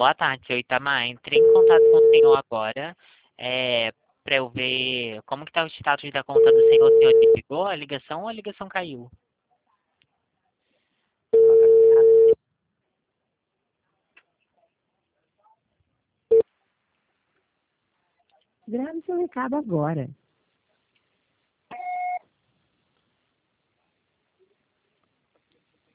Boa tarde, seu Itamar. Entrei em contato com o senhor agora, para eu ver como que está o status da conta do senhor. O senhor desligou a ligação ou a ligação caiu? Grave seu recado agora.